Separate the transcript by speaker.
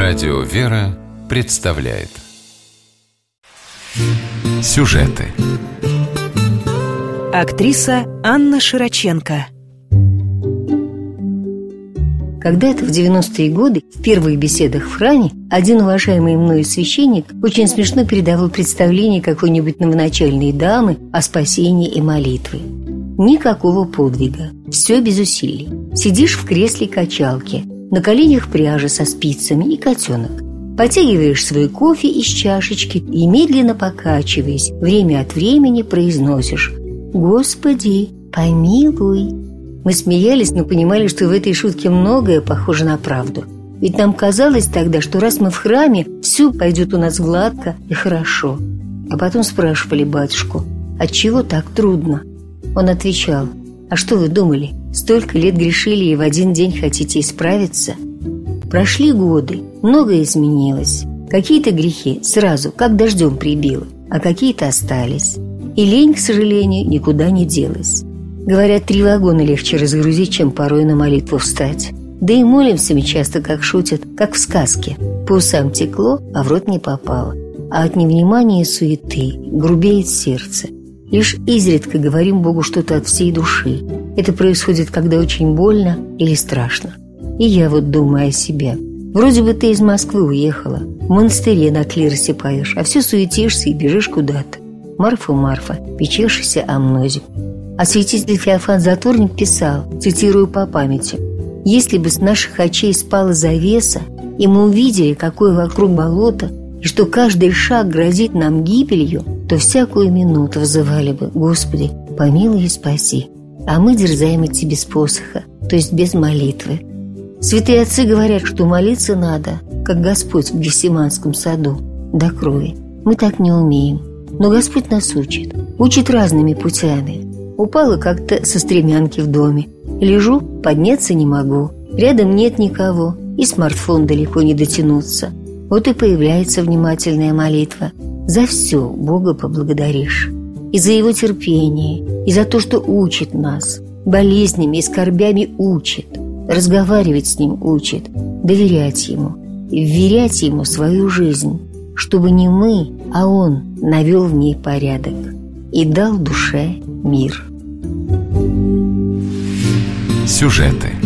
Speaker 1: Радио «Вера» представляет сюжеты.
Speaker 2: Актриса Анна Широченко.
Speaker 3: Когда-то в 90-е годы, в первых беседах в храме, один уважаемый мною священник очень смешно передавал представление какой-нибудь новоначальной дамы о спасении и молитве. Никакого подвига, все без усилий. Сидишь в кресле качалки, на коленях пряжа со спицами и котенок. Потягиваешь свой кофе из чашечки и, медленно покачиваясь, время от времени произносишь: «Господи, помилуй». Мы смеялись, но понимали, что в этой шутке многое похоже на правду. Ведь нам казалось тогда, что раз мы в храме, все пойдет у нас гладко и хорошо. А потом спрашивали батюшку: отчего так трудно? Он отвечал: а что вы думали, столько лет грешили и в один день хотите исправиться? Прошли годы, многое изменилось. Какие-то грехи сразу, как дождем прибило, а какие-то остались. И лень, к сожалению, никуда не делась. Говорят, 3 вагона легче разгрузить, чем порой на молитву встать. Да и молимся мы часто, как шутят, как в сказке. По усам текло, а в рот не попало. А от невнимания и суеты грубеет сердце. Лишь изредка говорим Богу что-то от всей души. Это происходит, когда очень больно или страшно. И я вот думаю о себе. Вроде бы ты из Москвы уехала, в монастыре на клиросе поешь, а все суетишься и бежишь куда-то. Марфа, Марфа, печешься о мнозе. А святитель Феофан Затворник писал, цитирую по памяти: «Если бы с наших очей спала завеса, и мы увидели, какое вокруг болото, и что каждый шаг грозит нам гибелью, то всякую минуту взывали бы: Господи, помилуй и спаси. А мы дерзаем идти без посоха, то есть без молитвы». Святые отцы говорят, что молиться надо, как Господь в Гефсиманском саду, до крови. Мы так не умеем, но Господь нас учит разными путями. Упала как-то со стремянки в доме. Лежу, подняться не могу. Рядом нет никого, и смартфон далеко не дотянуться. Вот и появляется внимательная молитва. За все Бога поблагодаришь. И за Его терпение, и за то, что учит нас. Болезнями и скорбями учит. Разговаривать с Ним учит. Доверять Ему. И вверять Ему свою жизнь. Чтобы не мы, а Он навел в ней порядок. И дал душе мир.
Speaker 1: Сюжеты.